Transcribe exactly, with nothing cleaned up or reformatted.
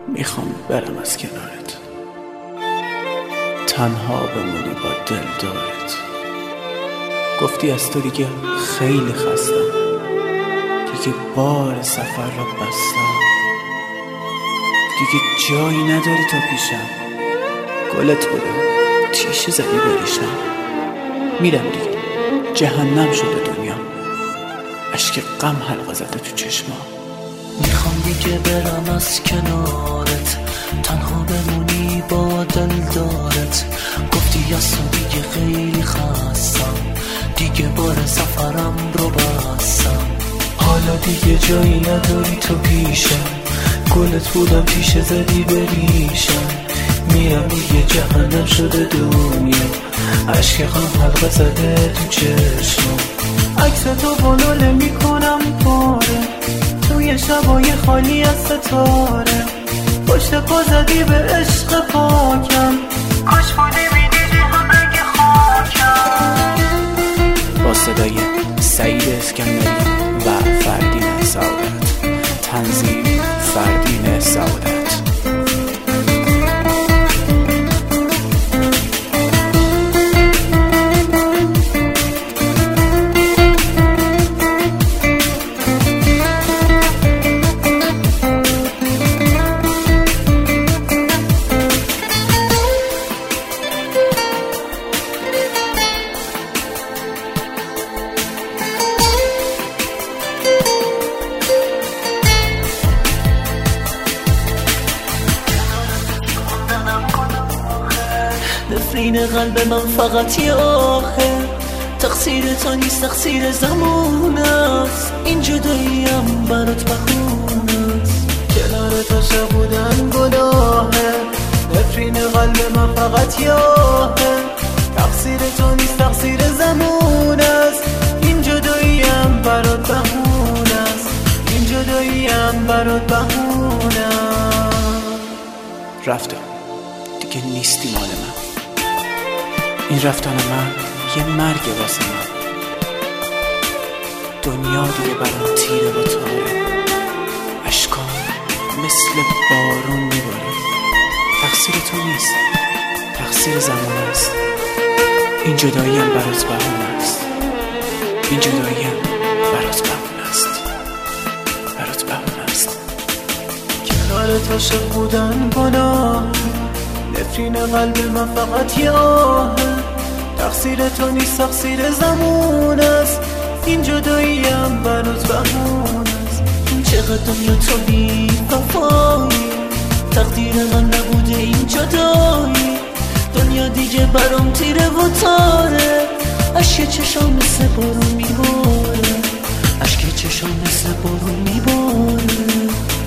میخوام برم از کنارت، تنها بمونی با دل دارت. گفتی از تو دیگه خیلی خستم، دیگه بار سفر را بستم، دیگه جایی نداری تا پیشم. گلت بودم تیشه زدی بریشم، میرم دیگه جهنم شده دنیا، اشک غم حلقه زده تو چشمام. میخوام دیگه برم از کنارت، تنها بمونی با دل دارت. گفتی از تو دیگه خیلی خستم، دیگه بار سفرم رو بستم، حالا دیگه جایی نداری تو پیشم. گلت بودم پیش زدی بریشم، میرم دیگه جهنم شده دنیا، اشک غم حلقه زده تو چشمم. عکس تو بلوله میکنم پاره توی شبای خالی از ستاره، پشت پا زدی به عشق پاکم، کاش بودی میدیدی هم رنگ خاکم. با صدای سعید اسکندری و فردین سعادت، تنظیم فردین سعادت. نفرین قلب من فقط یه آهه، تقصیر تو نیست تقصیر زمان است، این جداییم برات بهونه است. کنار تو شب بودن گناهه، نفرین قلب من فقط یه آهه، تقصیر تو نیست تقصیر زمان است، این جداییم برات بهونه است، این جداییم برات بهونه است. رفتم دیگه نیستی مال من، این رفتن من یه مرگ واسه من، دنیا دیگه برام تیره و تاره، اشکام مثل بارون میباره. تقصیر تو نیست تقصیر زمان است، این جداییم برات بهونه است، این جداییم برات بهونه است، برات بهونه است. کنار تو شب بودن گناه، نفرین قلب من فقط یه آهه، تقصیر تو نیست تقصیر زمان است، این جداییم برات بهونه است. چقدر دنیا تو بی وفایی، تقدیر من نبوده این جدایی، دنیا دیگه برام تیره و تاره، اشک چشام مثل بارون میباره، اشک چشام مثل بارون میباره.